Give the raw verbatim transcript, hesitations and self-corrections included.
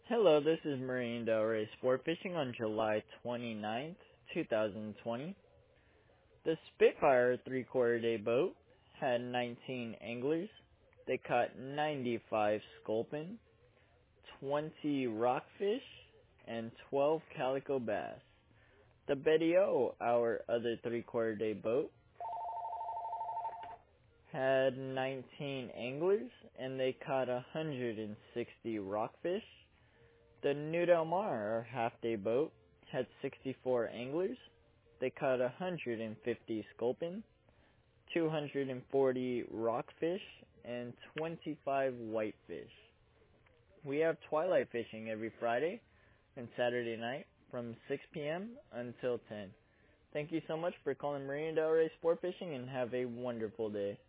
Hello, this is Marine Del Rey Sport Fishing on July twenty-ninth, two thousand twenty. The Spitfire three-quarter day boat had nineteen anglers. They caught ninety-five sculpin, twenty rockfish, and twelve calico bass. The Betty O, our other three-quarter day boat, had nineteen anglers, and they caught one hundred sixty rockfish. The New Del Mar, our half-day boat, had sixty-four anglers. They caught one hundred fifty sculpin, two hundred forty rockfish, and twenty-five whitefish. We have twilight fishing every Friday and Saturday night from six p.m. until ten. Thank you so much for calling Marina Del Rey Sport Fishing and have a wonderful day.